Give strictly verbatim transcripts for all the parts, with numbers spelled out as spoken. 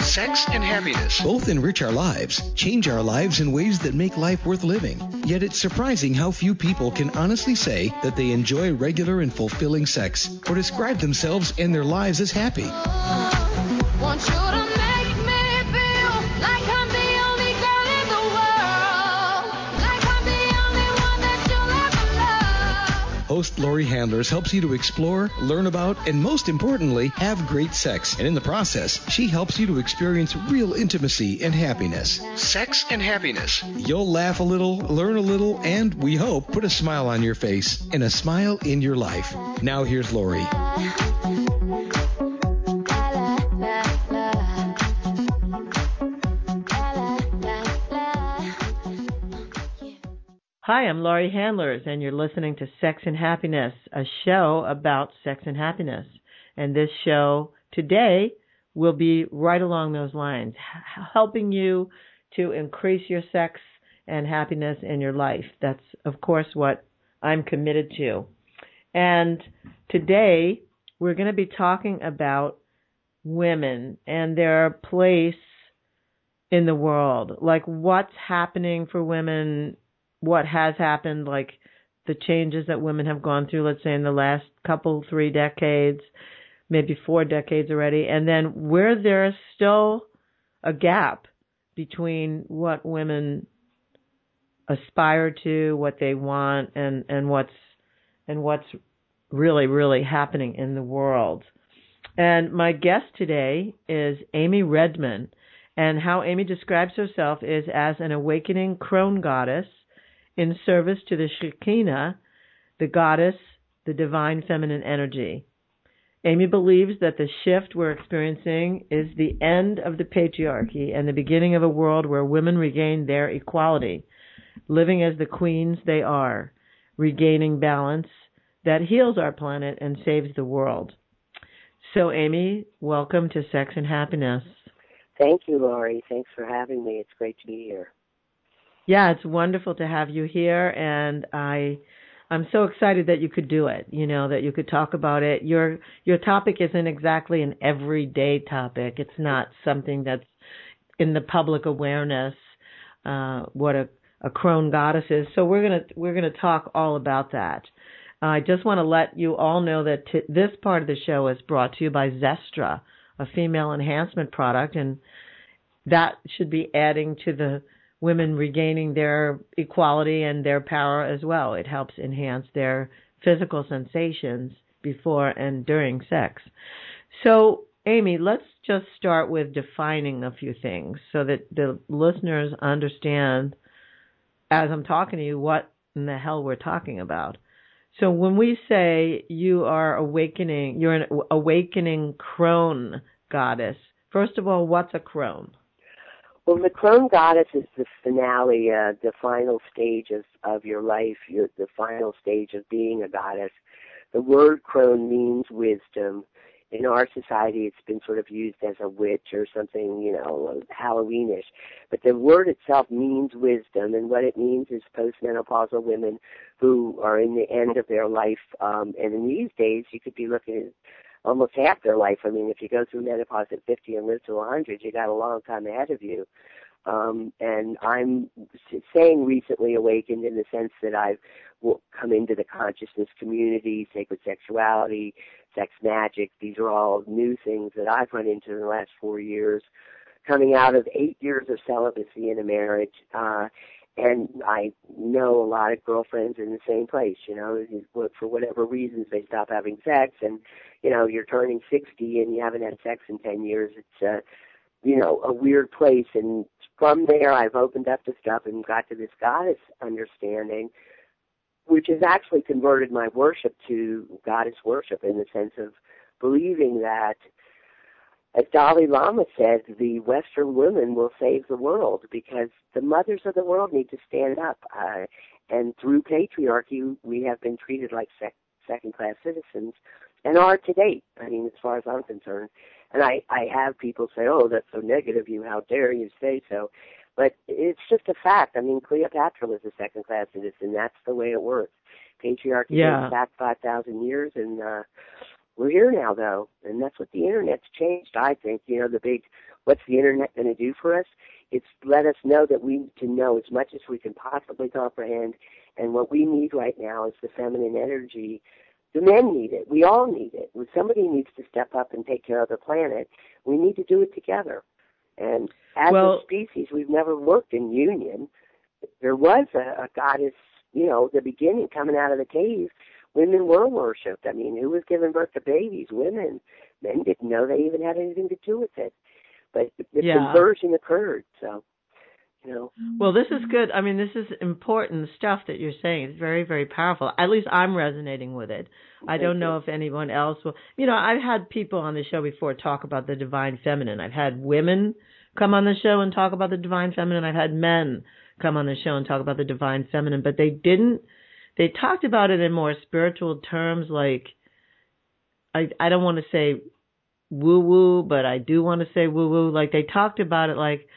Sex and happiness. Both enrich our lives, change our lives in ways that make life worth living. Yet it's surprising how few people can honestly say that they enjoy regular and fulfilling sex or describe themselves and their lives as happy. Want you to make me feel like I'm the only girl in the world, like I'm the only one that you'll ever love. Host Lori Handlers helps you to explore, learn about, and most importantly, have great sex. And in the process, she helps you to experience real intimacy and happiness. Sex and happiness. You'll laugh a little, learn a little, and we hope put a smile on your face and a smile in your life. Now here's Lori. Hi, I'm Lori Handlers, and you're listening to Sex and Happiness, a show about sex and happiness. And this show today will be right along those lines, h- helping you to increase your sex and happiness in your life. That's, of course, what I'm committed to. And today we're going to be talking about women and their place in the world, like what's happening for women, what has happened, like the changes that women have gone through, let's say in the last couple, three decades, maybe four decades already, and then where there's still a gap between what women aspire to, what they want, and, and what's and what's really, really happening in the world. And my guest today is Amy Redman, and how Amy describes herself is as an awakening crone goddess in service to the Shekinah, the goddess, the divine feminine energy. Amy believes that the shift we're experiencing is the end of the patriarchy and the beginning of a world where women regain their equality, living as the queens they are, regaining balance that heals our planet and saves the world. So, Amy, welcome to Sex and Happiness. Thank you, Lori. Thanks for having me. It's great to be here. Yeah, it's wonderful to have you here, and I, I'm so excited that you could do it, you know, that you could talk about it. Your your topic isn't exactly an everyday topic. It's not something that's in the public awareness, uh, what a, a crone goddess is. So we're going to we're gonna talk all about that. Uh, I just want to let you all know that t- this part of the show is brought to you by Zestra, a female enhancement product, and that should be adding to the women regaining their equality and their power as well. It helps enhance their physical sensations before and during sex. So, Amy, let's just start with defining a few things so that the listeners understand, as I'm talking to you, what in the hell we're talking about. So when we say you are awakening, you're an awakening crone goddess, first of all, what's a crone? Well, the crone goddess is the finale, uh, the final stage of, of your life, your, the final stage of being a goddess. The word crone means wisdom. In our society, it's been sort of used as a witch or something, you know, Halloweenish. But the word itself means wisdom, and what it means is postmenopausal women who are in the end of their life. Um, and in these days, you could be looking at almost half their life. I mean, if you go through menopause at fifty and live to one hundred, you got a long time ahead of you. Um, and I'm saying recently awakened in the sense that I've come into the consciousness community, sacred sexuality, sex magic. These are all new things that I've run into in the last four years, coming out of eight years of celibacy in a marriage. Uh, and I know a lot of girlfriends in the same place, you know, for whatever reasons they stop having sex. And, you know, you're turning sixty and you haven't had sex in ten years. It's, uh, you know, a weird place. And from there, I've opened up to stuff and got to this goddess understanding, which has actually converted my worship to goddess worship in the sense of believing that, as Dalai Lama said, the Western women will save the world because the mothers of the world need to stand up. Uh, and through patriarchy, we have been treated like sec- second-class citizens and are to date, I mean, as far as I'm concerned. And I, I have people say, oh, that's so negative, you, how dare you say so. But it's just a fact. I mean, Cleopatra was a second-class citizen. That's the way it works. Patriarchy yeah. goes back five thousand years, and uh, We're here now, though, and that's what the Internet's changed, I think. You know, the big, what's the Internet going to do for us? It's let us know that we need to know as much as we can possibly comprehend, and what we need right now is the feminine energy. The men need it. We all need it. When somebody needs to step up and take care of the planet, we need to do it together. And as well, a species, we've never worked in union. There was a, a goddess, you know, the beginning coming out of the cave. Women were worshipped. I mean, who was giving birth to babies? Women. Men didn't know they even had anything to do with it. But the yeah. conversion occurred, so, you know. Well, this is good. I mean, this is important stuff that you're saying. It's very, very powerful. At least I'm resonating with it. I don't know if anyone else will. You know, I've had people on the show before talk about the divine feminine. I've had women come on the show and talk about the divine feminine. I've had men come on the show and talk about the divine feminine, but they didn't. They talked about it in more spiritual terms, like, I, I don't want to say woo-woo, but I do want to say woo-woo. Like, they talked about it like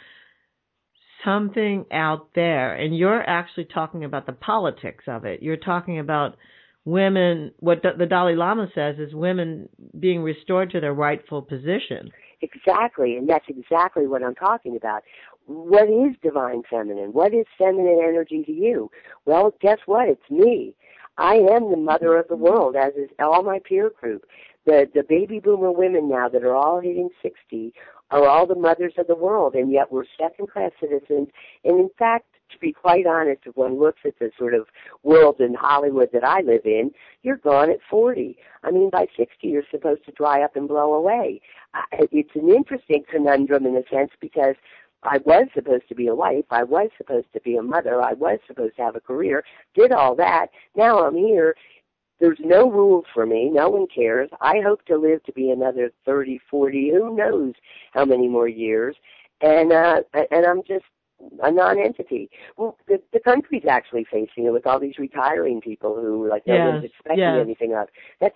something out there, and you're actually talking about the politics of it. You're talking about women, what the Dalai Lama says is women being restored to their rightful position. Exactly, and that's exactly what I'm talking about. What is divine feminine? What is feminine energy to you? Well, guess what? It's me. I am the mother of the world, as is all my peer group. The the baby boomer women now that are all hitting sixty are all the mothers of the world, and yet we're second-class citizens. And in fact, to be quite honest, if one looks at the sort of world in Hollywood that I live in, you're gone at forty. I mean, by sixty, you're supposed to dry up and blow away. Uh, it's an interesting conundrum in a sense, because I was supposed to be a wife, I was supposed to be a mother, I was supposed to have a career, did all that. Now I'm here. There's no rules for me. No one cares. I hope to live to be another thirty, forty, who knows how many more years. And uh, and I'm just a non-entity. Well, the, the country's actually facing it with all these retiring people who, like, no yes, one's expecting yes. anything of. That's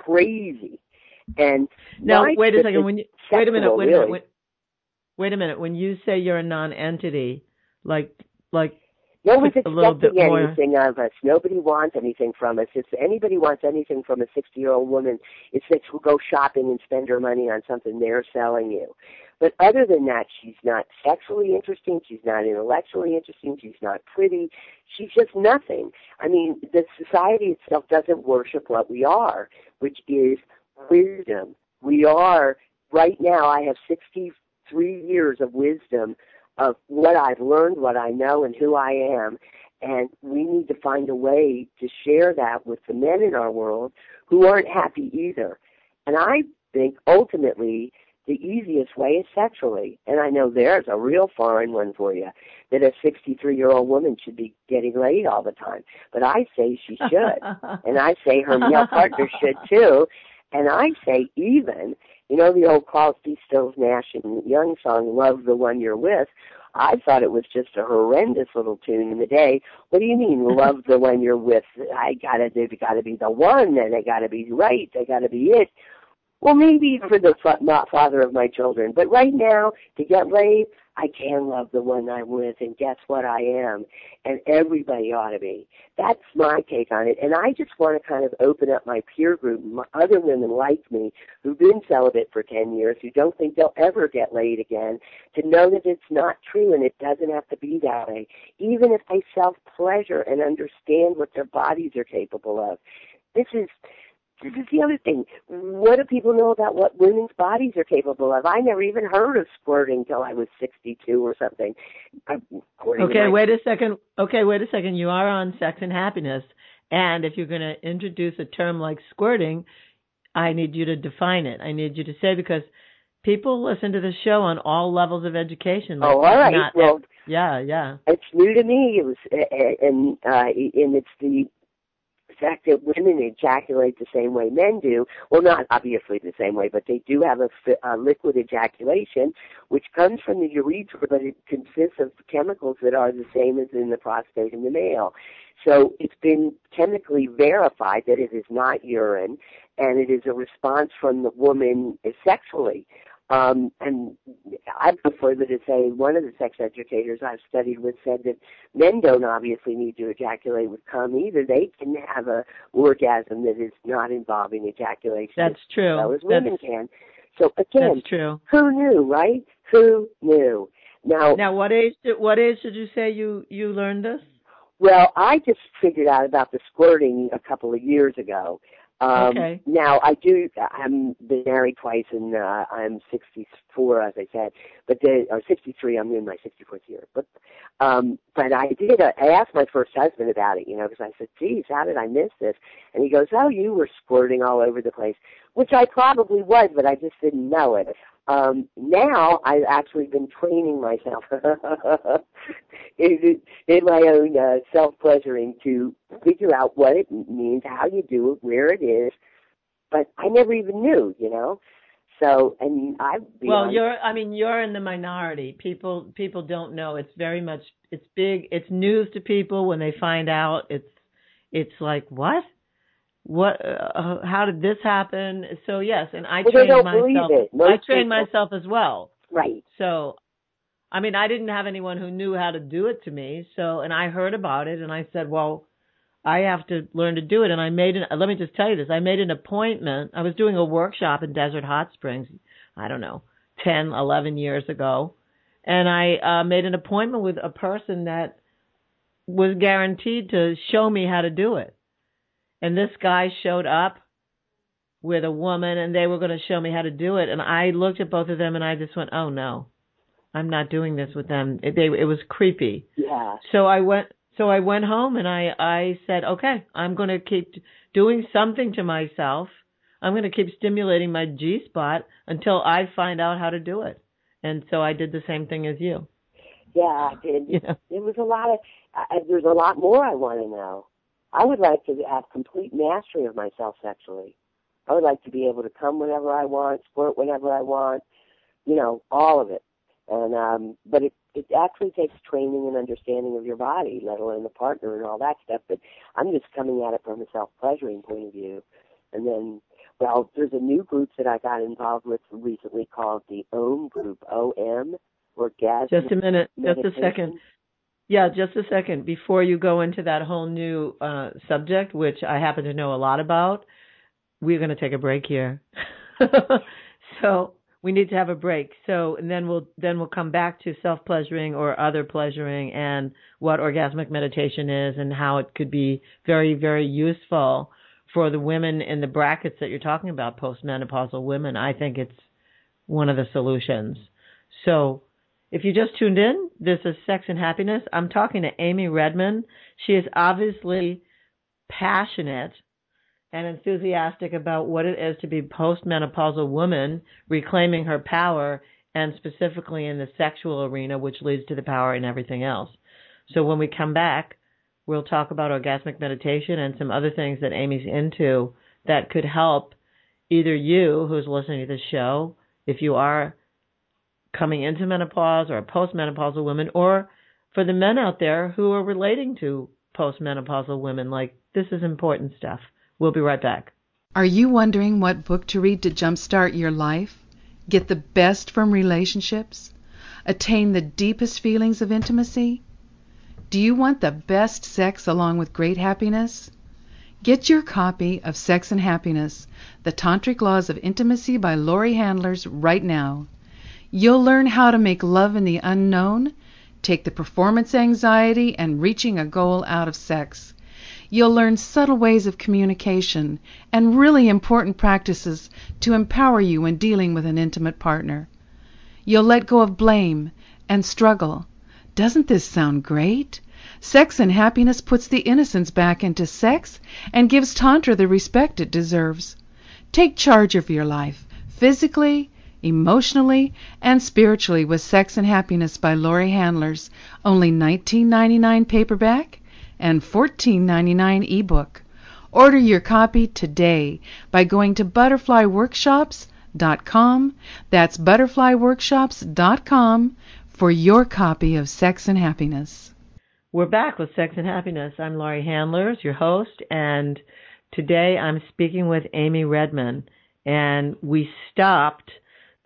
crazy. And now, wait a second. When you, wait a minute. Wait really. a minute. Wait, wait a minute. When you say you're a non-entity, like like. No one's a little bit expecting more. anything of us. Nobody wants anything from us. If anybody wants anything from a sixty-year-old woman, it's that she'll go shopping and spend her money on something they're selling you. But other than that, she's not sexually interesting. She's not intellectually interesting. She's not pretty. She's just nothing. I mean, the society itself doesn't worship what we are, which is wisdom. We are, right now, I have sixty-three years of wisdom of what I've learned, what I know, and who I am. And we need to find a way to share that with the men in our world who aren't happy either. And I think, ultimately, the easiest way is sexually. And I know there's a real foreign one for you, that a sixty-three-year-old woman should be getting laid all the time. But I say she should. And I say her male partner should, too. And I say even, you know, the old Crosby, Stills, Nash and Young song, Love the One You're With. I thought it was just a horrendous little tune in the day. What do you mean, love the one you're with? I gotta, they've gotta be the one, and they gotta be right, they gotta be it. Well, maybe for the not father of my children, but right now, to get laid, I can love the one I'm with, and guess what, I am, and everybody ought to be. That's my take on it, and I just want to kind of open up my peer group, my other women like me who've been celibate for ten years, who don't think they'll ever get laid again, to know that it's not true and it doesn't have to be that way, even if they self-pleasure and understand what their bodies are capable of. This is... This is the other thing. What do people know about what women's bodies are capable of? I never even heard of squirting till I was sixty-two or something. Okay, my- wait a second. Okay, wait a second. You are on Sex and Happiness, and if you're going to introduce a term like squirting, I need you to define it. I need you to say, because people listen to the show on all levels of education. Like, oh, all right. Not, well, yeah, yeah. It's new to me. It was, and uh, and it's the fact that women ejaculate the same way men do. Well, not obviously the same way, but they do have a, a liquid ejaculation, which comes from the urethra, but it consists of chemicals that are the same as in the prostate in the male. So it's been chemically verified that it is not urine, and it is a response from the woman sexually. Um, and I go further to say one of the sex educators I've studied with said that men don't obviously need to ejaculate with cum either. They can have a orgasm that is not involving ejaculation. That's true. As well as women that's, can. So again, that's true. Who knew, right? Who knew? Now, now, what age? Did, what age did you say you you learned this? Well, I just figured out about the squirting a couple of years ago. Um, okay. Now, I do, I'm been married twice, and uh, I'm sixty-four, as I said, but the, or sixty-three, I'm in my sixty-fourth year. But um, but I did, uh, I asked my first husband about it, you know, because I said, geez, how did I miss this? And he goes, oh, you were squirting all over the place, which I probably was, but I just didn't know it. Um, now I've actually been training myself in, in my own uh, self-pleasuring to figure out what it means, how you do it, where it is. But I never even knew, you know. So, and I. Well, honest, you're. I mean, you're in the minority. People, people don't know. It's very much. It's big. It's news to people when they find out. It's, it's like what. What? Uh, how did this happen? So yes, and I well, trained they don't myself. believe it. Most I trained people, myself as well. Right. So, I mean, I didn't have anyone who knew how to do it to me. So, and I heard about it, and I said, well, I have to learn to do it. And I made an. Let me just tell you this. I made an appointment. I was doing a workshop in Desert Hot Springs. I don't know, ten, eleven years ago, and I uh, made an appointment with a person that was guaranteed to show me how to do it. And this guy showed up with a woman, and they were going to show me how to do it. And I looked at both of them, and I just went, "Oh no, I'm not doing this with them." It, they, it was creepy. Yeah. So I went. So I went home, and I, I said, "Okay, I'm going to keep doing something to myself. I'm going to keep stimulating my G spot until I find out how to do it." And so I did the same thing as you. Yeah, I did. You know? There was a lot of. Uh, there's a lot more I want to know. I would like to have complete mastery of myself sexually. I would like to be able to come whenever I want, squirt whenever I want, you know, all of it. And um, but it, it actually takes training and understanding of your body, let alone the partner and all that stuff. But I'm just coming at it from a self-pleasuring point of view. And then, well, there's a new group that I got involved with recently called the O M group, O M, Orgasmic Just a minute, just Meditation. a second. Yeah, just a second. Before you go into that whole new uh, subject, which I happen to know a lot about, we're going to take a break here. So we need to have a break. So and then we'll then we'll come back to self-pleasuring or other pleasuring and what orgasmic meditation is and how it could be very, very useful for the women in the brackets that you're talking about, postmenopausal women. I think it's one of the solutions. So if you just tuned in, this is Sex and Happiness. I'm talking to Amy Redman. She is obviously passionate and enthusiastic about what it is to be a postmenopausal woman, reclaiming her power, and specifically in the sexual arena, which leads to the power in everything else. So when we come back, we'll talk about orgasmic meditation and some other things that Amy's into that could help either you, who's listening to this show, if you are coming into menopause or a postmenopausal woman, or for the men out there who are relating to postmenopausal women. Like, this is important stuff. We'll be right back. Are you wondering what book to read to jumpstart your life? Get the best from relationships? Attain the deepest feelings of intimacy? Do you want the best sex along with great happiness? Get your copy of Sex and Happiness, The Tantric Laws of Intimacy by Laurie Handlers right now. You'll learn how to make love in the unknown, take the performance anxiety and reaching a goal out of sex. You'll learn subtle ways of communication and really important practices to empower you when dealing with an intimate partner. You'll let go of blame and struggle. Doesn't this sound great? Sex and Happiness puts the innocence back into sex and gives Tantra the respect it deserves. Take charge of your life, physically, emotionally, and spiritually with Sex and Happiness by Laurie Handlers, only nineteen ninety-nine paperback and fourteen ninety-nine ebook. Order your copy today by going to butterfly workshops dot com. That's butterfly workshops dot com for your copy of Sex and Happiness. We're back with Sex and Happiness. I'm Laurie Handlers, your host, and today I'm speaking with Amy Redman, and we stopped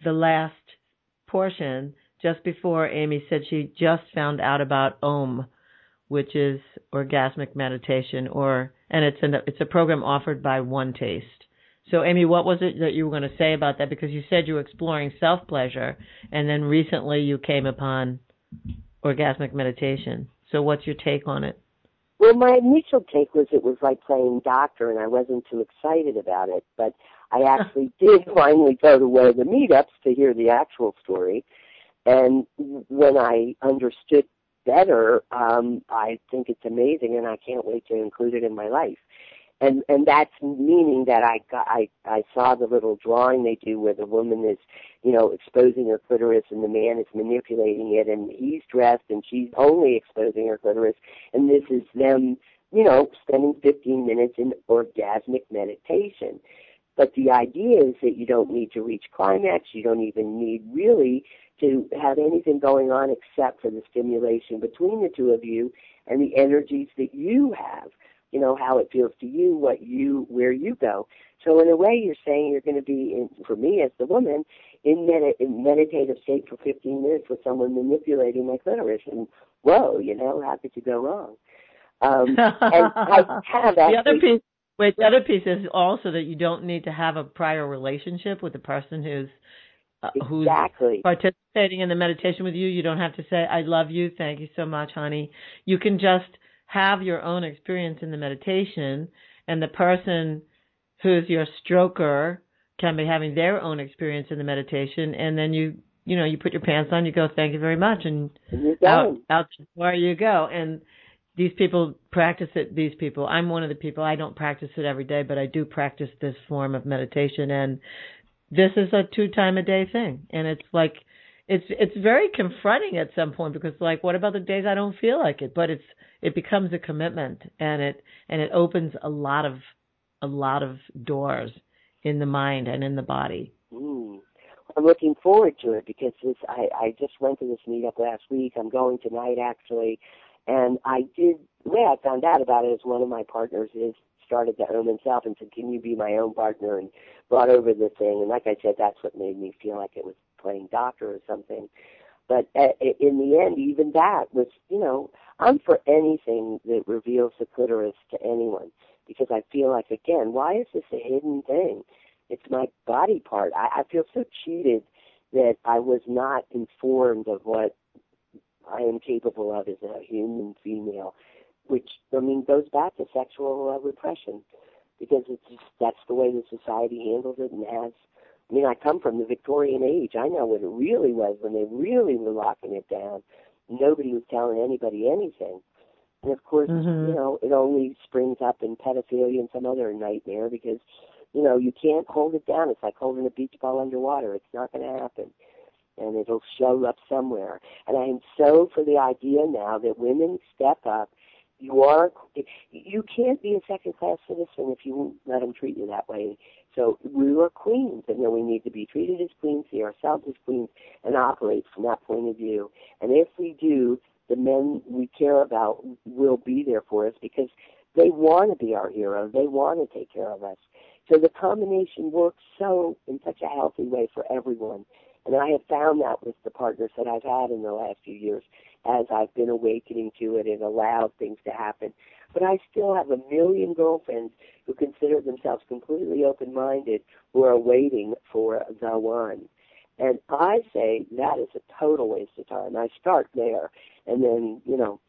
the last portion, just before Amy said she just found out about O M, which is orgasmic meditation, or and it's an, it's a program offered by One Taste. So, Amy, what was it that you were going to say about that? Because you said you were exploring self-pleasure, and then recently you came upon orgasmic meditation. So what's your take on it? Well, my initial take was it was like playing doctor, and I wasn't too excited about it. But I actually did finally go to one of the meetups to hear the actual story. And when I understood better, um, I think it's amazing, and I can't wait to include it in my life. And and that's meaning that I got, I I saw the little drawing they do where the woman is, you know, exposing her clitoris and the man is manipulating it, and he's dressed and she's only exposing her clitoris, and this is them, you know, spending fifteen minutes in orgasmic meditation. But the idea is that you don't need to reach climax. You don't even need really to have anything going on except for the stimulation between the two of you and the energies that you have. You know, how it feels to you, what you, where you go. So in a way, you're saying you're going to be, in, for me as the woman, in, med- in meditative state for fifteen minutes with someone manipulating my clitoris. And whoa, you know, how could you go wrong? Um, and I have actually, the other piece, wait, the other piece is also that you don't need to have a prior relationship with the person who's uh, exactly. who's participating in the meditation with you. You don't have to say, "I love you, thank you so much, honey." You can just have your own experience in the meditation, and the person who's your stroker can be having their own experience in the meditation, and then you, you know, you put your pants on, you go, "Thank you very much," and, and out, out the door you go. And these people practice it, these people, I'm one of the people, I don't practice it every day, but I do practice this form of meditation, and this is a two time a day thing, and it's like, it's it's very confronting at some point, because like, what about the days I don't feel like it? But it's it becomes a commitment, and it and it opens a lot of a lot of doors in the mind and in the body. Mm. I'm looking forward to it, because this, I, I just went to this meetup last week. I'm going tonight, actually, and I did, the way I found out about it is one of my partners is started the Om himself and said, "Can you be my own partner?" and brought over the thing. And like I said, that's what made me feel like it was playing doctor or something. But in the end, even that was, you know, I'm for anything that reveals the clitoris to anyone, because I feel like, again, why is this a hidden thing? It's my body part. I, I feel so cheated that I was not informed of what I am capable of as a human female, which, I mean, goes back to sexual uh, repression, because it's just, that's the way the society handles it and has. I mean, I come from the Victorian age. I know what it really was when they really were locking it down. Nobody was telling anybody anything. And, of course, mm-hmm. you know, it only springs up in pedophilia and some other nightmare, because, you know, you can't hold it down. It's like holding a beach ball underwater. It's not going to happen. And it'll show up somewhere. And I am so for the idea now that women step up. You are, you can't be a second-class citizen if you let them treat you that way. So we are queens, and then we need to be treated as queens, see ourselves as queens, and operate from that point of view. And if we do, the men we care about will be there for us, because they want to be our hero. They want to take care of us. So the combination works so in such a healthy way for everyone. And I have found that with the partners that I've had in the last few years, as I've been awakening to it and allowed things to happen. But I still have a million girlfriends who consider themselves completely open-minded, who are waiting for the one. And I say that is a total waste of time. I start there, and then, you know.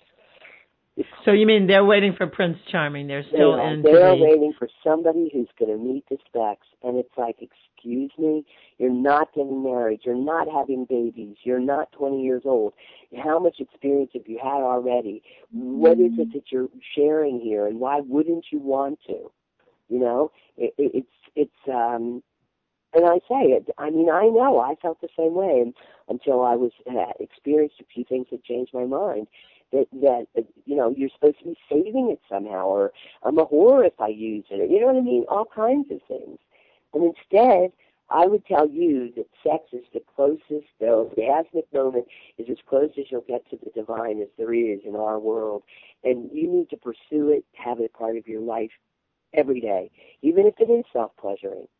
So you mean they're waiting for Prince Charming? They're still they are, into They're the... waiting for somebody who's going to meet the specs. And it's like, excuse me, you're not getting married. You're not having babies. You're not twenty years old. How much experience have you had already? What is it that you're sharing here, and why wouldn't you want to? You know, it, it, it's, it's, um, and I say it, I mean, I know I felt the same way and, until I was, uh, experienced a few things that changed my mind. That, that, uh, you know, you're supposed to be saving it somehow, or I'm a whore if I use it, or, you know what I mean? All kinds of things. And instead, I would tell you that sex is the closest, the orgasmic moment is as close as you'll get to the divine as there is in our world. And you need to pursue it, have it part of your life every day, even if it is self-pleasuring.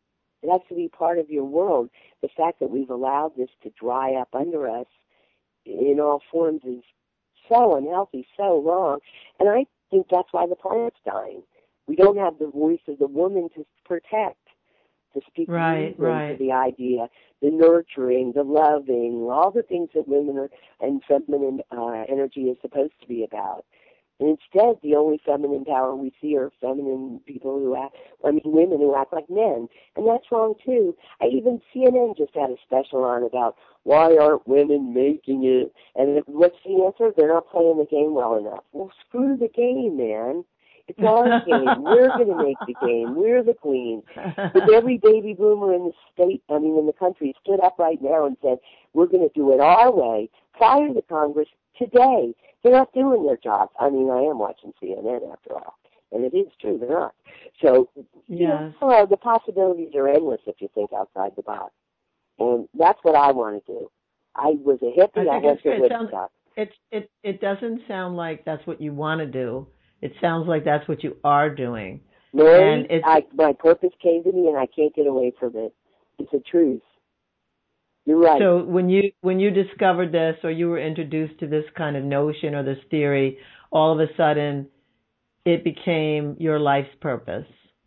It has to be part of your world. The fact that we've allowed this to dry up under us in all forms is so unhealthy, so wrong. And I think that's why the planet's dying. We don't have the voice of the woman to protect, to speak right, right. to the idea, the nurturing, the loving, all the things that women are, and feminine uh, energy is supposed to be about. And instead, the only feminine power we see are feminine people who act, I mean, women who act like men. And that's wrong, too. I even, C N N just had a special on about why aren't women making it? And what's the answer? They're not playing the game well enough. Well, screw the game, man. It's our game. We're going to make the game. We're the queens. If every baby boomer in the state, I mean, in the country, stood up right now and said, we're going to do it our way, fire the Congress today. They're not doing their jobs. I mean, I am watching C N N after all, and it is true, they're not. So, you yes. know, well, the possibilities are endless if you think outside the box. And that's what I want to do. I was a hippie. I, I went to Woodstock. It, it, it doesn't sound like that's what you want to do. It sounds like that's what you are doing. Mary, and it's, I, my purpose came to me, and I can't get away from it. It's a truth. You're right. So when you when you discovered this, or you were introduced to this kind of notion or this theory, all of a sudden it became your life's purpose.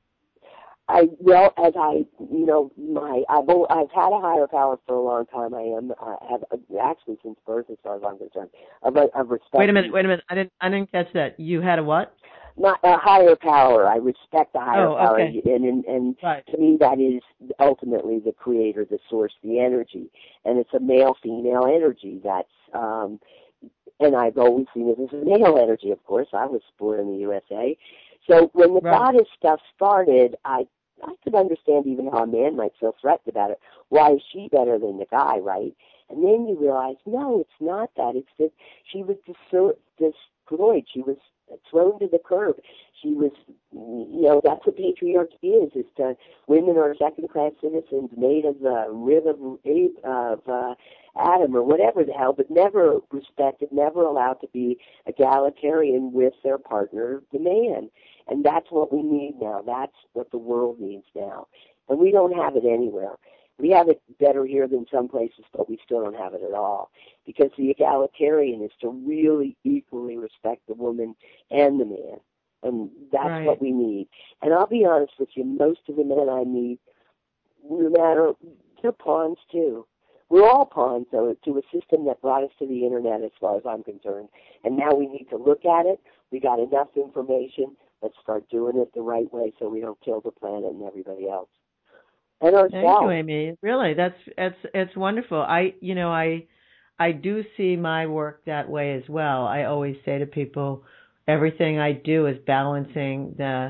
I well, as I you know my I've I've had a higher power for a long time. I am I have actually since birth, as far as I'm concerned. I've, I've respected. Wait a minute, wait a minute. I didn't I didn't catch that. You had a what? Not a higher power. I respect the higher oh, power, okay. and and, and right. to me that is ultimately the creator, the source, the energy, and it's a male-female energy. That's um, and I've always seen it as a male energy. Of course, I was born in the U S A, so when the right. goddess stuff started, I I could understand even how a man might feel threatened about it. Why is she better than the guy, right? And then you realize, no, it's not that. It's that she was destroyed. She was thrown to the curb. She was, you know, that's what patriarchy is. It's uh, women are second-class citizens made of the rib of, of uh, Adam or whatever the hell, but never respected, never allowed to be egalitarian with their partner, the man. And that's what we need now. That's what the world needs now. And we don't have it anywhere. We have it better here than some places, but we still don't have it at all. Because the egalitarian is to really equally respect the woman and the man. And that's right. what we need. And I'll be honest with you, most of the men I meet, no matter, they're pawns too. We're all pawns, though, to a system that brought us to the Internet as far as I'm concerned. And now we need to look at it. We got enough information. Let's start doing it the right way so we don't kill the planet and everybody else. And ourselves. Thank you, Amy. Really, that's it's it's wonderful. I you know I I do see my work that way as well. I always say to people, everything I do is balancing the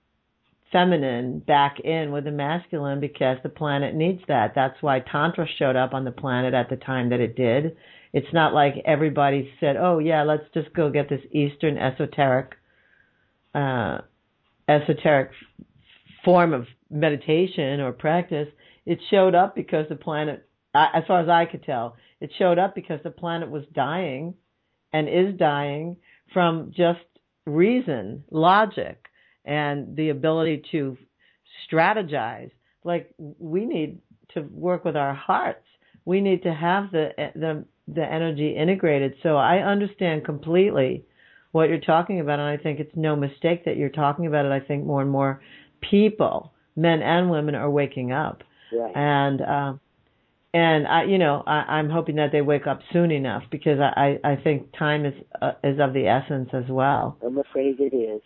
feminine back in with the masculine because the planet needs that. That's why Tantra showed up on the planet at the time that it did. It's not like everybody said, "Oh yeah, let's just go get this Eastern esoteric, uh, esoteric form of meditation or practice." It showed up because the planet, as far as I could tell, it showed up because the planet was dying and is dying from just reason, logic, and the ability to strategize. Like, we need to work with our hearts. We need to have the the the energy integrated. So I understand completely what you're talking about, and I think it's no mistake that you're talking about it. I think more and more people, men and women, are waking up. Right. And uh, and I, you know, I, I'm hoping that they wake up soon enough because I, I think time is uh, is of the essence as well. I'm afraid it is.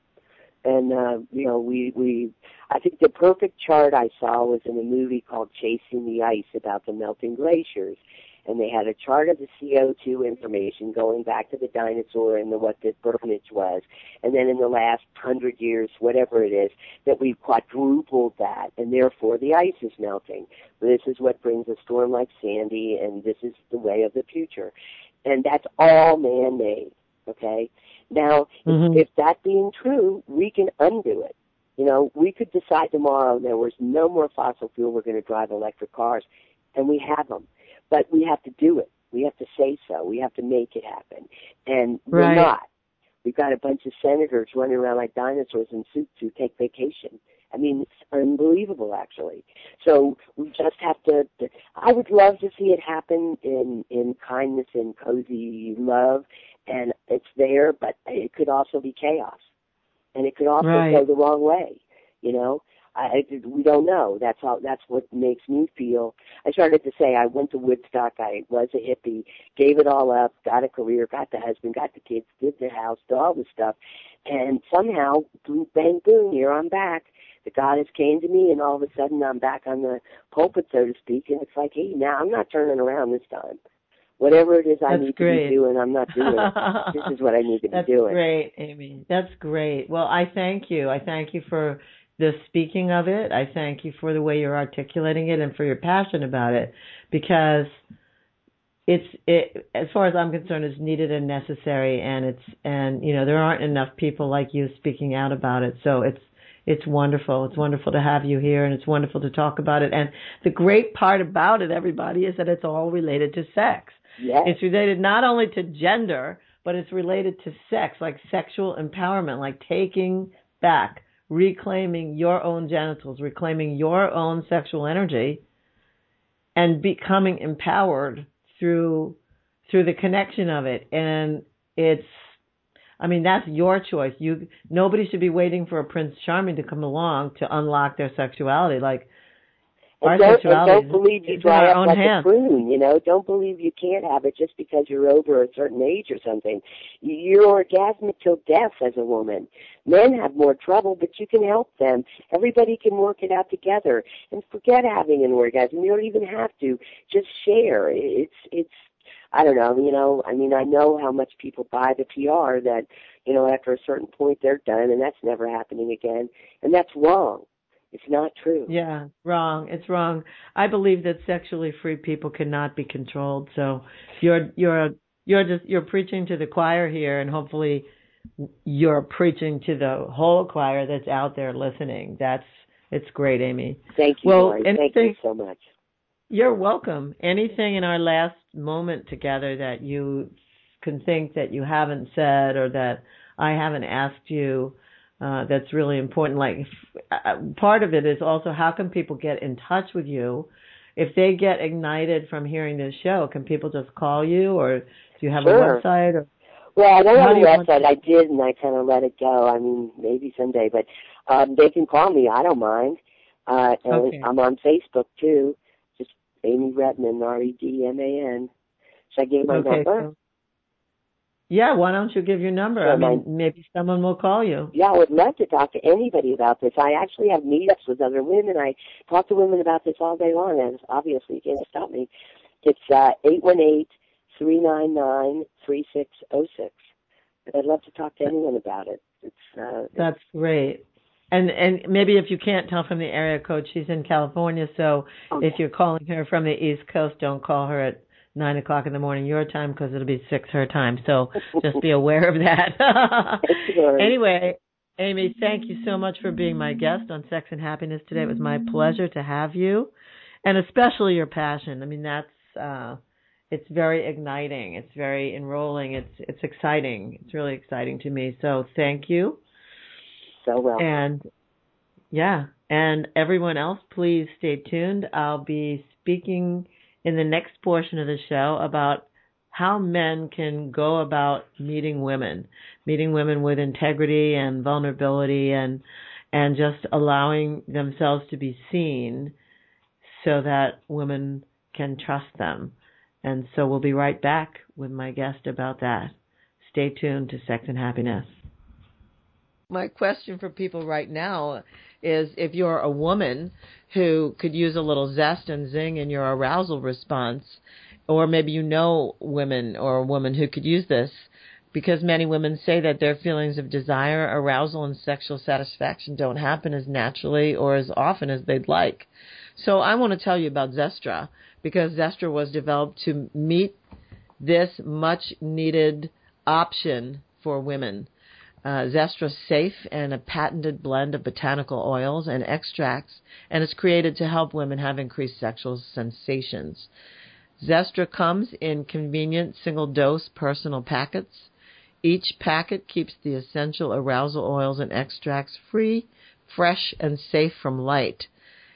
And uh, you know, we we I think the perfect chart I saw was in a movie called Chasing the Ice about the melting glaciers. And they had a chart of the C O two information going back to the dinosaur and the, what the burnage was. And then in the last hundred years, whatever it is, that we've quadrupled that, and therefore the ice is melting. This is what brings a storm like Sandy, and this is the way of the future. And that's all man-made, okay? Now, mm-hmm. if, if that being true, we can undo it. You know, we could decide tomorrow there was no more fossil fuel, we're going to drive electric cars, and we have them. But we have to do it. We have to say so. We have to make it happen. And we're right. not. We've got a bunch of senators running around like dinosaurs in suits who take vacation I mean, it's unbelievable, actually. So we just have to, to I would love to see it happen in, in kindness and cozy love, and it's there, but it could also be chaos. And it could also Right. go the wrong way, you know. I, I, we don't know. That's how. That's what makes me feel. I started to say I went to Woodstock. I was a hippie, gave it all up, got a career, got the husband, got the kids, did the house, did all the stuff, and somehow, boom, bang, boom, here I'm back. The goddess came to me, and all of a sudden I'm back on the pulpit, so to speak. And it's like, hey, now I'm not turning around this time. Whatever it is I That's need great. to be doing, I'm not doing it. This is what I need to That's be doing. great, Amy. That's great. Well, I thank you. I thank you for the speaking of it. I thank you for the way you're articulating it and for your passion about it, because it's it as far as I'm concerned, it's needed and necessary, and it's and you know there aren't enough people like you speaking out about it. So it's it's wonderful. It's wonderful to have you here, and it's wonderful to talk about it. And the great part about it, everybody, is that it's all related to sex. Yes. It's related not only to gender, but it's related to sex, like sexual empowerment, like taking back, reclaiming your own genitals, reclaiming your own sexual energy, and becoming empowered through through the connection of it. And it's, I mean, that's your choice. You nobody should be waiting for a Prince Charming to come along to unlock their sexuality. Like, And our don't, and sexuality don't believe you is in dry our up own like hands. a prune, you know. Don't believe you can't have it just because you're over a certain age or something. You're orgasmic till death as a woman. Men have more trouble, but you can help them. Everybody can work it out together. And forget having an orgasm. You don't even have to. Just share. It's, it's, I don't know, you know, I mean, I know how much people buy the P R that, you know, after a certain point they're done and that's never happening again. And that's wrong. It's not true. Yeah, wrong. It's wrong. I believe that sexually free people cannot be controlled. So you're you're you're just you're preaching to the choir here, and hopefully you're preaching to the whole choir that's out there listening. That's it's great, Amy. Thank you, Well, Lori. anything, Thank you so much. You're welcome. Anything in our last moment together that you can think that you haven't said or that I haven't asked you? Uh, that's really important. Like, uh, part of it is also how can people get in touch with you if they get ignited from hearing this show? Can people just call you, or do you have Sure. a website? Or Well, I don't How have do a you want website. to- I did, and I kind of let it go. I mean, maybe someday, but um, they can call me. I don't mind. Uh, and Okay. I'm on Facebook too. Just Amy Redman, R E D M A N. Should I give my okay, number? so, yeah. Why don't you give your number? Sure, I mean, my- maybe someone will call you. Yeah, I would love to talk to anybody about this. I actually have meetups with other women. I talk to women about this all day long, and obviously you can't stop me. It's uh, eight one eight, three nine nine, three six zero six. And I'd love to talk to anyone about it. It's uh, That's great. And and maybe if you can't tell from the area code, she's in California. So Okay. if you're calling her from the East Coast, don't call her at nine o'clock in the morning your time, because it'll be six her time. So just be aware of that. Thank you, Lori. Anyway, Amy, thank you so much for being my guest on Sex and Happiness today. It was my pleasure to have you, and especially your passion. I mean, that's uh, it's very igniting. It's very enrolling. It's it's exciting. It's really exciting to me. So thank you. So well. And yeah, and everyone else, please stay tuned. I'll be speaking in the next portion of the show about how men can go about meeting women, meeting women with integrity and vulnerability, and and just allowing themselves to be seen so that women can trust them. And so we'll be right back with my guest about that. Stay tuned to Sex and Happiness. My question for people right now is, if you're a woman who could use a little zest and zing in your arousal response, or maybe you know women or a woman who could use this, because many women say that their feelings of desire, arousal, and sexual satisfaction don't happen as naturally or as often as they'd like. So I want to tell you about Zestra, because Zestra was developed to meet this much-needed option for women. Uh, Zestra's safe and a patented blend of botanical oils and extracts, and it's created to help women have increased sexual sensations. Zestra comes in convenient single-dose personal packets. Each packet keeps the essential arousal oils and extracts free fresh and safe from light.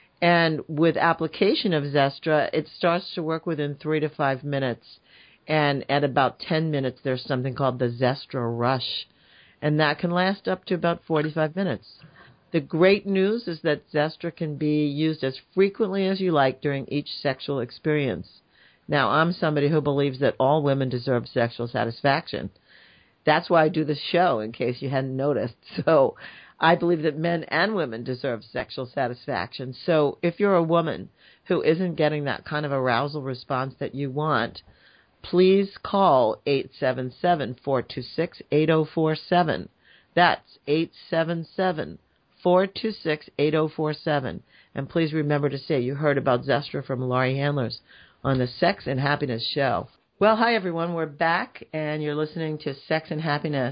And with application of Zestra, it starts to work within three to five minutes. And at about ten minutes, there's something called the Zestra Rush. And that can last up to about forty-five minutes. The great news is that Zestra can be used as frequently as you like during each sexual experience. Now, I'm somebody who believes that all women deserve sexual satisfaction. That's why I do this show, in case you hadn't noticed. So I believe that men and women deserve sexual satisfaction. So if you're a woman who isn't getting that kind of arousal response that you want, please call eight seven seven, four two six, eight zero four seven. That's eight seven seven, four two six, eight zero four seven. And please remember to say you heard about Zestra from Laurie Handlers on the Sex and Happiness Show. Well, hi, everyone. We're back, and you're listening to Sex and Happiness.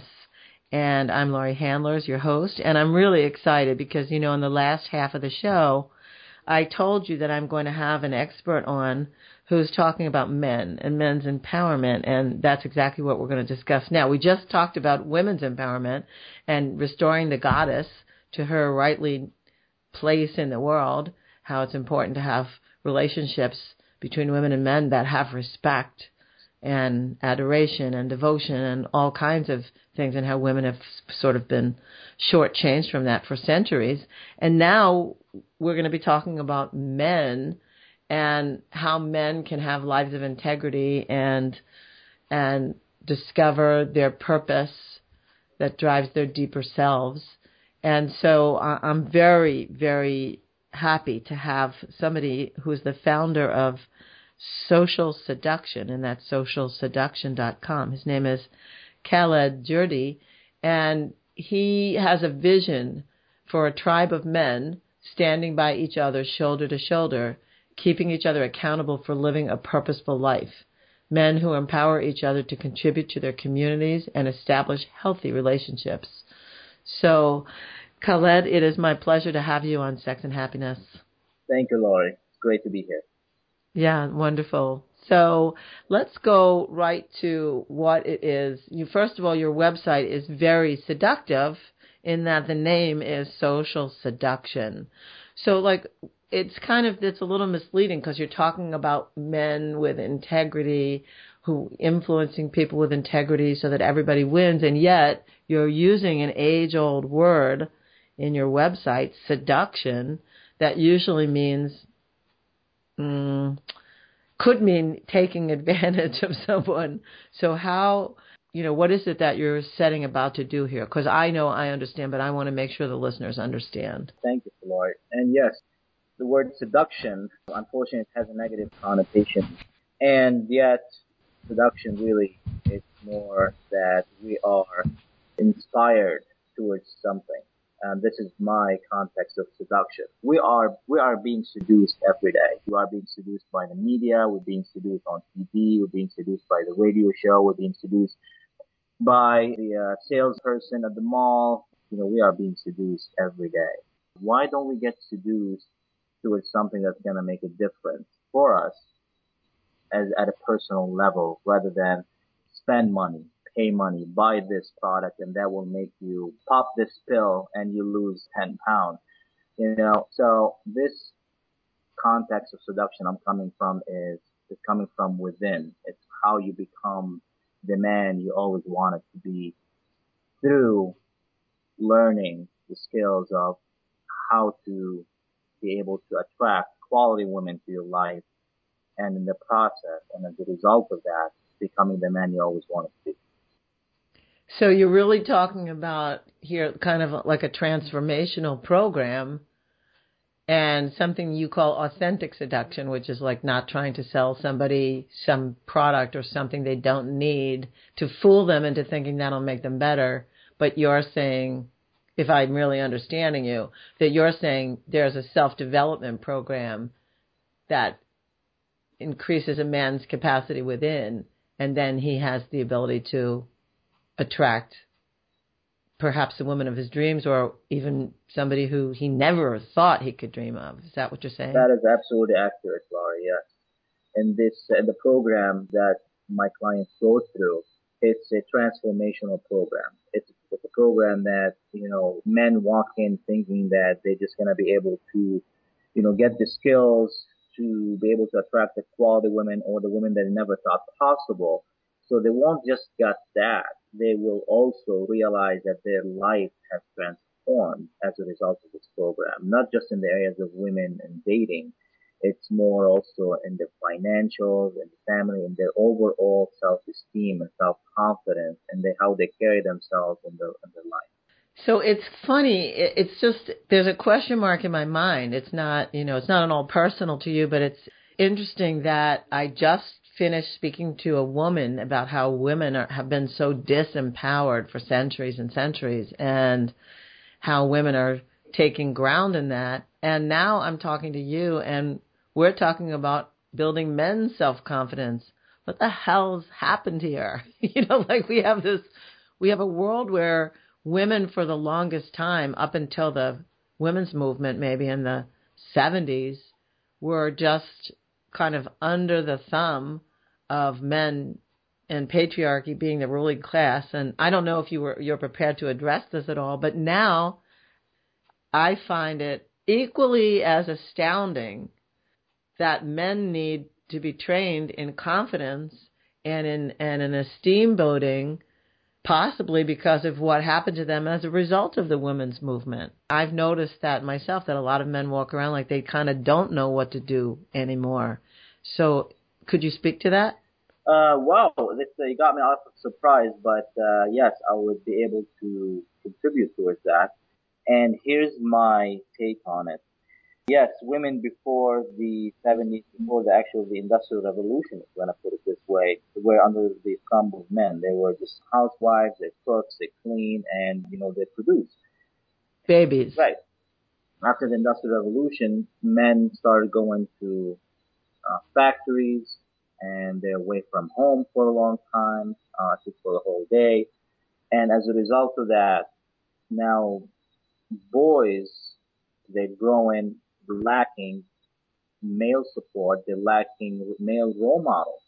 And I'm Laurie Handlers, your host. And I'm really excited because, you know, in the last half of the show, I told you that I'm going to have an expert on who's talking about men and men's empowerment, and that's exactly what we're going to discuss now. We just talked about women's empowerment and restoring the goddess to her rightly place in the world, how it's important to have relationships between women and men that have respect and adoration and devotion and all kinds of things, and how women have sort of been shortchanged from that for centuries. And now we're going to be talking about men and how men can have lives of integrity and and discover their purpose that drives their deeper selves. And so I'm very, very happy to have somebody who's the founder of Social Seduction, and that's social seduction dot com. His name is Khaled Jurdi, and he has a vision for a tribe of men standing by each other shoulder to shoulder, keeping each other accountable for living a purposeful life. Men who empower each other to contribute to their communities and establish healthy relationships. So, Khaled, it is my pleasure to have you on Sex and Happiness. Thank you, Laurie. It's great to be here. Yeah, wonderful. So let's go right to what it is. You, first of all, your website is very seductive in that the name is Social Seduction. So, like, it's kind of, it's a little misleading because you're talking about men with integrity who influencing people with integrity so that everybody wins, and yet you're using an age-old word in your website, seduction, that usually means, mm, could mean taking advantage of someone. So how, you know, what is it that you're setting about to do here? Because I know I understand, but I want to make sure the listeners understand. Thank you, Laurie. And yes, the word seduction, unfortunately, has a negative connotation. And yet, seduction really is more that we are inspired towards something. And this is my context of seduction. We are we are being seduced every day. We are being seduced by the media. We're being seduced on T V. We're being seduced by the radio show. We're being seduced by the uh, salesperson at the mall. You know, we are being seduced every day. Why don't we get seduced towards something that's going to make a difference for us as at a personal level, rather than spend money, pay money, buy this product, and that will make you pop this pill and you lose ten pounds. You know, so this context of seduction I'm coming from is, is coming from within. It's how you become the man you always wanted to be through learning the skills of how to be able to attract quality women to your life, and in the process, and as a result of that, becoming the man you always wanted to be. So you're really talking about here kind of like a transformational program and something you call authentic seduction, which is like not trying to sell somebody some product or something they don't need to fool them into thinking that'll make them better. But you're saying, if I'm really understanding you, that you're saying there's a self-development program that increases a man's capacity within, and then he has the ability to attract perhaps the woman of his dreams, or even somebody who he never thought he could dream of. Is that what you're saying? That is absolutely accurate, Laurie, yes. And this, uh, the program that my clients go through it's a transformational program. It's, it's a program that, you know, men walk in thinking that they're just going to be able to, you know, get the skills to be able to attract the quality women or the women that they never thought possible. So they won't just get that. They will also realize that their life has transformed as a result of this program, not just in the areas of women and dating. It's more also in the financials, in the family, in their overall self-esteem and self-confidence, and the, how they carry themselves in their, in their life. So it's funny. It's just, there's a question mark in my mind. It's not, you know, it's not at all personal to you, but it's interesting that I just finished speaking to a woman about how women are, have been so disempowered for centuries and centuries, and how women are taking ground in that. And now I'm talking to you, and we're talking about building men's self-confidence. What the hell's happened here? You know, like we have this, we have a world where women for the longest time, up until the women's movement maybe in the seventies, were just kind of under the thumb of men and patriarchy being the ruling class. And I don't know if you were, you're prepared to address this at all, but now I find it equally as astounding that men need to be trained in confidence and in, and in esteem building, possibly because of what happened to them as a result of the women's movement. I've noticed that myself, that a lot of men walk around like they kind of don't know what to do anymore. So could you speak to that? Uh, wow, this, uh, you got me off of surprise, but uh, yes, I would be able to contribute towards that. And here's my take on it. Yes, women before the seventies, before the actual the Industrial Revolution, if you want to put it this way, were under the thumb of men. They were just housewives, they cook, they clean, and, you know, they produce. Babies. Right. After the Industrial Revolution, men started going to uh, factories, and they're away from home for a long time, uh, just for the whole day. And as a result of that, now boys, they're growing lacking male support, they're lacking male role models,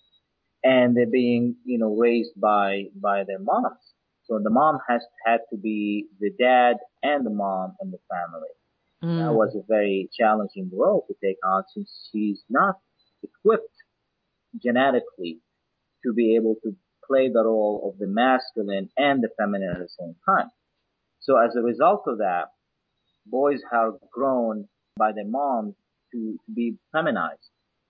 and they're being, you know, raised by by their moms. So the mom has had to be the dad and the mom in the family. Mm. That was a very challenging role to take on, since she's not equipped genetically to be able to play the role of the masculine and the feminine at the same time. So as a result of that, boys have grown by their moms to, to be feminized.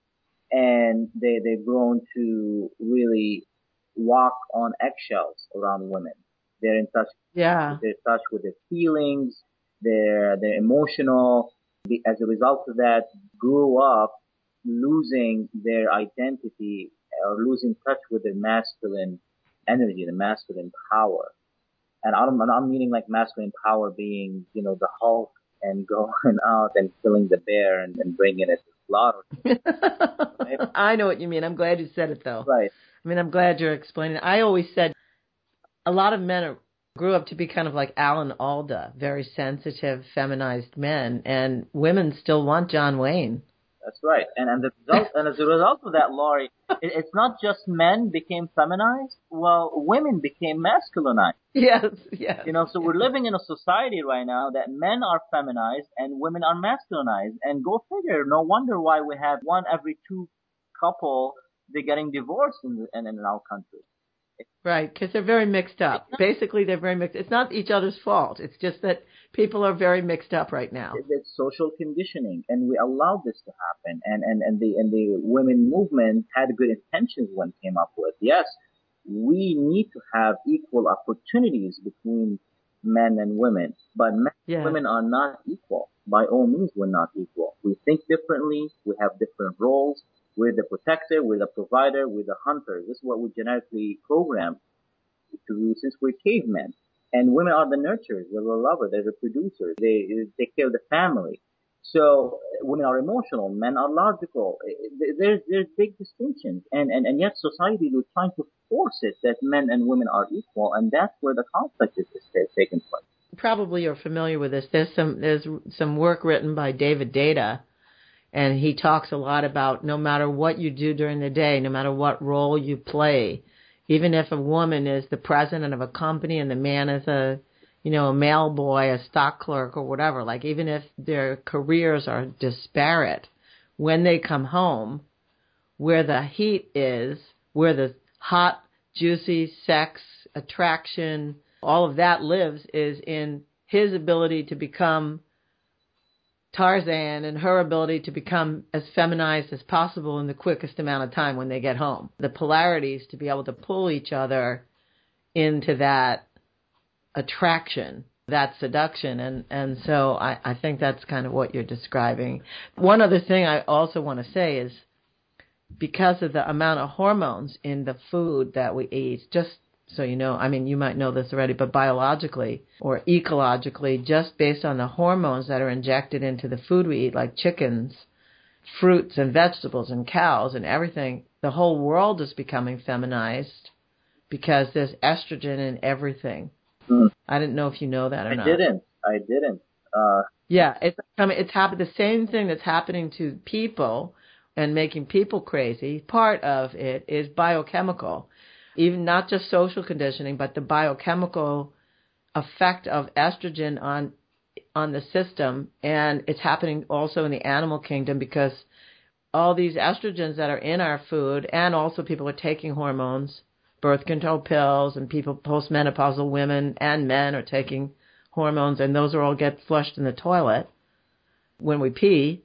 And they, they've grown to really walk on eggshells around women. They're in touch, yeah. they're in touch with their feelings. They're, they're emotional. As a result of that, grew up losing their identity or losing touch with their masculine energy, the masculine power. And I'm not meaning like masculine power being, you know, the Hulk and going out and killing the bear and, and bringing it to slaughter. Right? I know what you mean. I'm glad you said it, though. Right. I mean, I'm glad you're explaining it. I always said a lot of men are, grew up to be kind of like Alan Alda, very sensitive, feminized men, and women still want John Wayne. That's right. And, and, the result, and as a result of that, Laurie, it, it's not just men became feminized. Well, women became masculinized. Yes, yes. You know, so we're living in a society right now that men are feminized and women are masculinized. And go figure, no wonder why we have one every two couple, they're getting divorced in, in, in our country. Right, because they're very mixed up. Basically, they're very mixed. It's not each other's fault. It's just that people are very mixed up right now. It's social conditioning, and we allowed this to happen. And, and, and the and the women movement had good intentions when it came up with, yes, we need to have equal opportunities between men and women. But men yeah. and women are not equal. By all means, we're not equal. We think differently. We have different roles. We're the protector, we're the provider, we're the hunter. This is what we genetically programmed to do since we're cavemen. And women are the nurturers, they're the lovers, they're the producers, they, they take care of the family. So women are emotional, men are logical. There's, there's big distinctions. And, and, and yet society is trying to force it that men and women are equal, and that's where the conflict is, is taking place. Probably you're familiar with this. There's some, there's some work written by David Data, and he talks a lot about no matter what you do during the day, no matter what role you play, Even if a woman is the president of a company and the man is a, you know, a mail boy, a stock clerk or whatever, like even if their careers are disparate, when they come home, where the heat is, where the hot, juicy sex, attraction, all of that lives is in his ability to become Tarzan and her ability to become as feminized as possible in the quickest amount of time when they get home. The polarities to be able to pull each other into that attraction, that seduction. And, and so I, I think that's kind of what you're describing. One other thing I also want to say is because of the amount of hormones in the food that we eat, just so you know, I mean, you might know this already, but biologically or ecologically, just based on the hormones that are injected into the food we eat, like chickens, fruits and vegetables and cows and everything, the whole world is becoming feminized because there's estrogen in everything. Mm. I didn't know if you know that or I not. I didn't. I didn't. Uh... Yeah, it's I mean, it's happened. The same thing that's happening to people and making people crazy. Part of it is biochemical. Even not just social conditioning, but the biochemical effect of estrogen on on the system. And it's happening also in the animal kingdom because all these estrogens that are in our food, and also people are taking hormones, birth control pills, and people, postmenopausal women and men are taking hormones, and those are all get flushed in the toilet when we pee.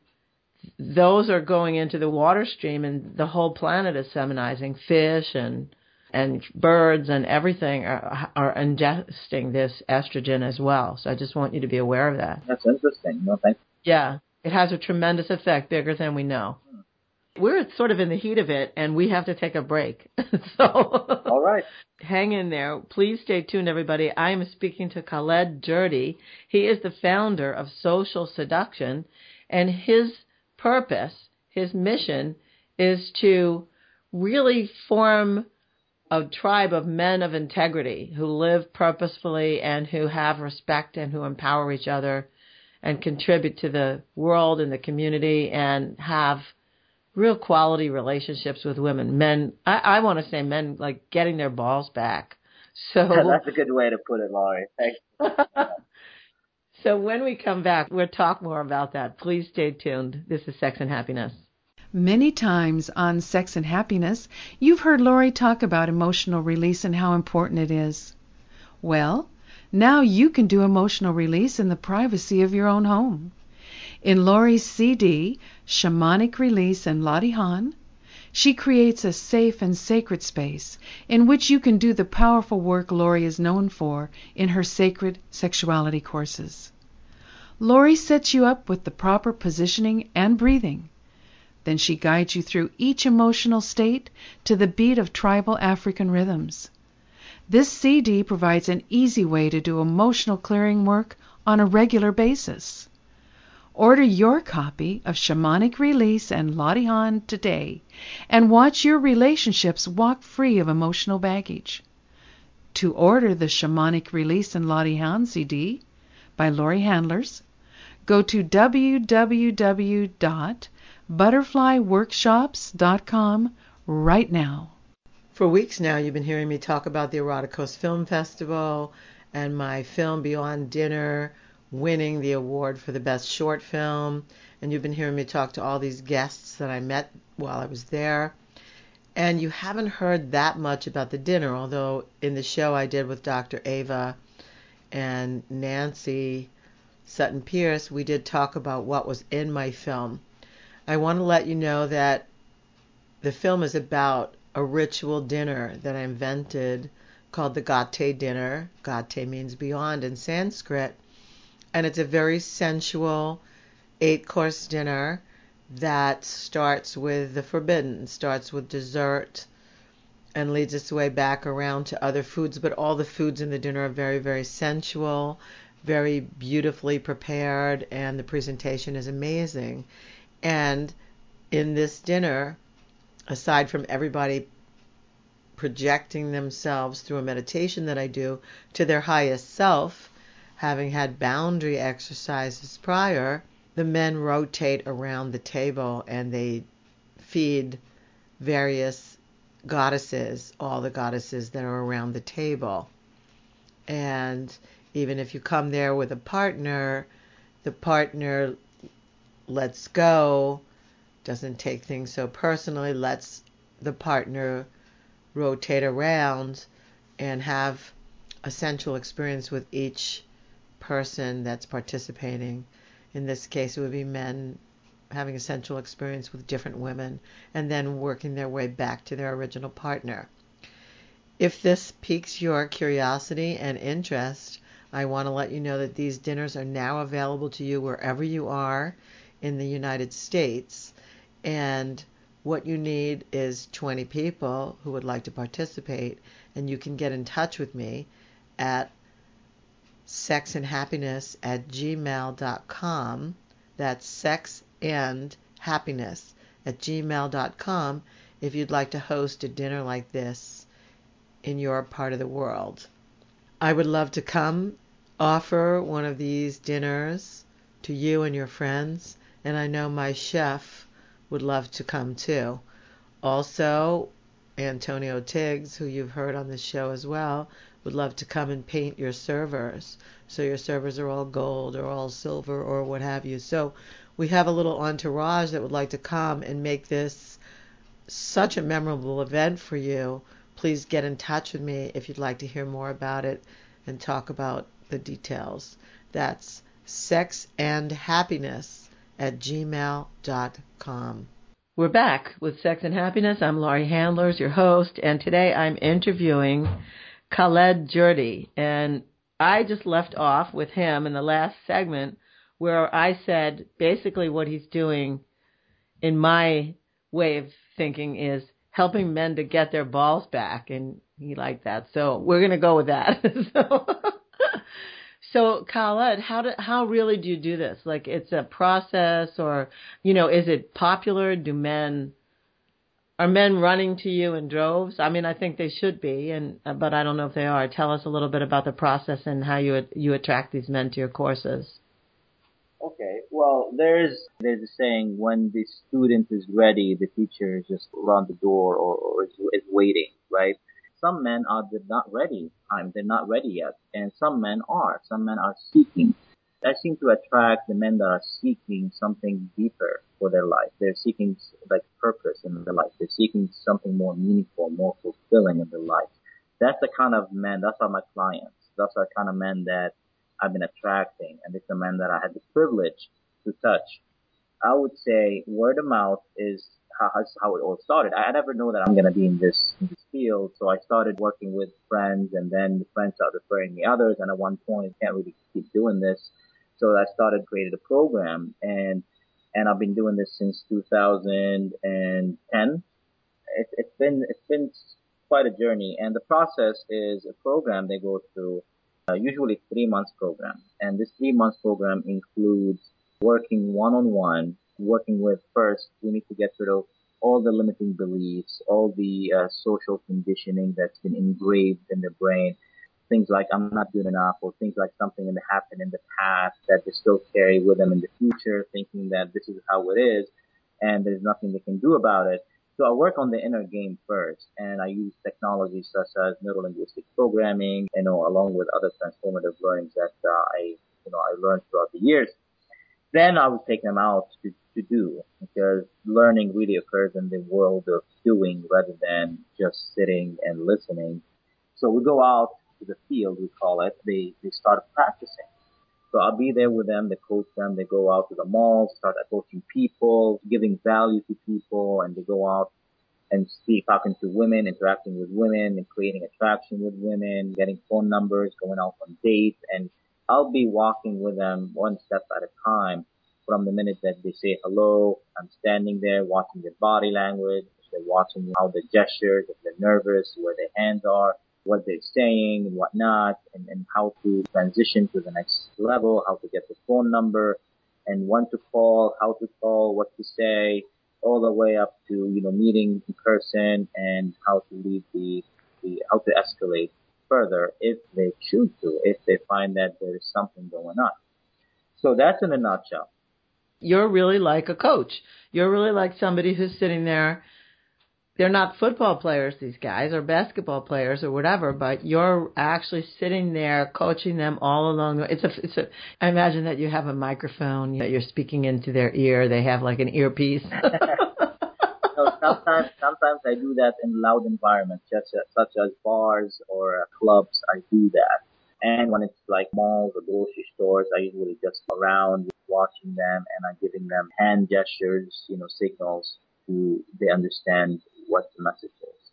Those are going into the water stream, and the whole planet is feminizing. Fish and and birds and everything are, are ingesting this estrogen as well. So I just want you to be aware of that. That's interesting. No, thanks. Yeah, it has a tremendous effect, bigger than we know. Hmm. We're sort of in the heat of it, and we have to take a break. So all right. Hang in there. Please stay tuned, everybody. I am speaking to Khaled Jurde. He is the founder of Social Seduction, and his purpose, his mission, is to really form a tribe of men of integrity who live purposefully and who have respect and who empower each other and contribute to the world and the community and have real quality relationships with women. Men, I, I want to say men like getting their balls back. So that's a good way to put it, Laurie. Thanks. So when we come back, we'll talk more about that. Please stay tuned. This is Sex and Happiness. Many times on Sex and Happiness, you've heard Laurie talk about emotional release and how important it is. Well, now you can do emotional release in the privacy of your own home. In Laurie's C D, Shamanic Release and Latihan, she creates a safe and sacred space in which you can do the powerful work Laurie is known for in her sacred sexuality courses. Laurie sets you up with the proper positioning and breathing. Then she guides you through each emotional state to the beat of tribal African rhythms. This C D provides an easy way to do emotional clearing work on a regular basis. Order your copy of Shamanic Release and Latihan today and watch your relationships walk free of emotional baggage. To order the Shamanic Release and Latihan C D by Laurie Handlers, go to w w w dot butterfly workshops dot com right now. For weeks now, you've been hearing me talk about the Eroticos Film Festival and my film Beyond Dinner winning the award for the best short film. And you've been hearing me talk to all these guests that I met while I was there. And you haven't heard that much about the dinner, although in the show I did with Doctor Ava and Nancy Sutton Pierce, we did talk about what was in my film. I want to let you know that the film is about a ritual dinner that I invented called the Gate dinner. Gate means beyond in Sanskrit. And it's a very sensual eight-course dinner that starts with the forbidden, starts with dessert and leads its way back around to other foods. But all the foods in the dinner are very, very sensual, very beautifully prepared, and the presentation is amazing. And in this dinner, aside from everybody projecting themselves through a meditation that I do to their highest self, having had boundary exercises prior, the men rotate around the table and they feed various goddesses, all the goddesses that are around the table. And even if you come there with a partner, the partner lets go, doesn't take things so personally, lets the partner rotate around and have a sensual experience with each person that's participating. In this case, it would be men having a sensual experience with different women and then working their way back to their original partner. If this piques your curiosity and interest, I want to let you know that these dinners are now available to you wherever you are in the United States. And what you need is twenty people who would like to participate, and you can get in touch with me at sexandhappiness at gmail dot com. That's sex and happiness at gmail dot com if you'd like to host a dinner like this in your part of the world. I would love to come offer one of these dinners to you and your friends, and I know my chef would love to come too. Also, Antonio Tiggs, who you've heard on this show as well, would love to come and paint your servers. So your servers are all gold or all silver or what have you. So we have a little entourage that would like to come and make this such a memorable event for you. Please get in touch with me if you'd like to hear more about it and talk about the details. That's sexandhappiness at gmail dot com. We're back with Sex and Happiness. I'm Laurie Handlers, your host, and today I'm interviewing Khaled Jurdi. And I just left off with him in the last segment where I said basically what he's doing, in my way of thinking, is helping men to get their balls back, and he liked that. So we're going to go with that. so, so Khaled, how do, how really do you do this? Like, it's a process, or, you know, is it popular? Do men, are men running to you in droves? I mean, I think they should be, and but I don't know if they are. Tell us a little bit about the process and how you you attract these men to your courses. Okay, well, there's there's a saying, when the student is ready, the teacher is just around the door or, or is, is waiting, right? Some men are not ready. Um, they're not ready yet, and some men are. Some men are seeking. I seem to attract the men that are seeking something deeper for their life. They're seeking like purpose in their life. They're seeking something more meaningful, more fulfilling in their life. That's the kind of men. That's are my clients. That's the kind of men that I've been attracting, and it's the men that I had the privilege to touch. I would say word of mouth is how, how it all started. I never know that I'm going to be in this, in this field, so I started working with friends, and then the friends started referring me others, and at one point, I can't really keep doing this, so I started created a program, and and I've been doing this since two thousand ten. It, it's been it's been quite a journey, and the process is a program they go through. Uh, usually three months program. And this three months program includes working one-on-one, working with first, we need to get rid of all the limiting beliefs, all the uh, social conditioning that's been engraved in the brain, things like I'm not good enough, or things like something that happened in the past that they still carry with them in the future, thinking that this is how it is and there's nothing they can do about it. So I work on the inner game first, and I use technologies such as neurolinguistic programming, you know, along with other transformative learnings that uh, I, you know, I learned throughout the years. Then I would take them out to, to do, because learning really occurs in the world of doing rather than just sitting and listening. So we go out to the field, we call it. They they start practicing. So I'll be there with them, they coach them, they go out to the malls, start approaching people, giving value to people, and they go out and speak, talking to women, interacting with women, and creating attraction with women, getting phone numbers, going out on dates, and I'll be walking with them one step at a time from the minute that they say hello. I'm standing there watching their body language, they're watching how they gestures, if they're nervous, where their hands are, what they're saying and whatnot, and, and how to transition to the next level, how to get the phone number, and when to call, how to call, what to say, all the way up to, you know, meeting in person and how to lead the, the, how to escalate further if they choose to, if they find that there is something going on. So that's in a nutshell. You're really like a coach. You're really like somebody who's sitting there they're not football players, these guys, or basketball players or whatever, but you're actually sitting there coaching them all along the way. It's a, it's a, I imagine that you have a microphone that you're speaking into their ear. They have like an earpiece. So sometimes, sometimes I do that in loud environments, such as, such as bars or uh, clubs. I do that. And when it's like malls or grocery stores, I usually just around watching them and I'm giving them hand gestures, you know, signals to they understand what the message is.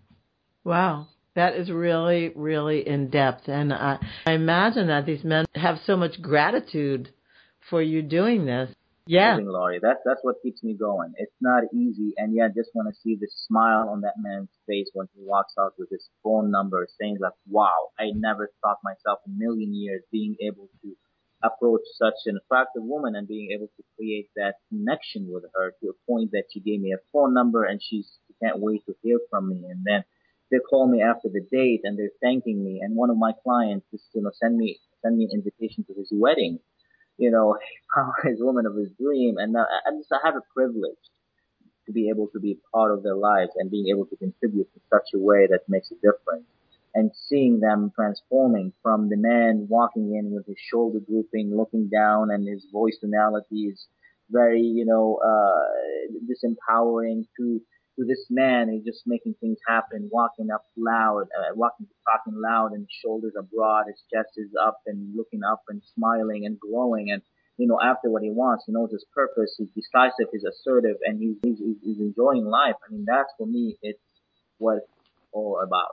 Wow. That is really, really in depth. And I, I imagine that these men have so much gratitude for you doing this. Yeah. Living, Laurie. That's, that's what keeps me going. It's not easy. And yeah, I just want to see the smile on that man's face when he walks out with his phone number saying like, wow, I never thought myself in a million years being able to approach such an attractive woman and being able to create that connection with her to a point that she gave me a phone number and she's, she can't wait to hear from me. And then they call me after the date and they're thanking me. And one of my clients just, you know, send me, send me an invitation to his wedding. You know, his woman of his dream. And uh, I just, I have a privilege to be able to be part of their lives and being able to contribute in such a way that makes a difference. And seeing them transforming from the man walking in with his shoulder drooping, looking down, and his voice tonality is very, you know, uh, disempowering to, to this man who's just making things happen, walking up loud, uh, walking, talking loud, and his shoulders are broad, his chest is up and looking up and smiling and glowing. And, you know, after what he wants, he knows his purpose, he's decisive, he's assertive, and he's, he's, he's enjoying life. I mean, that's for me, it's what it's all about.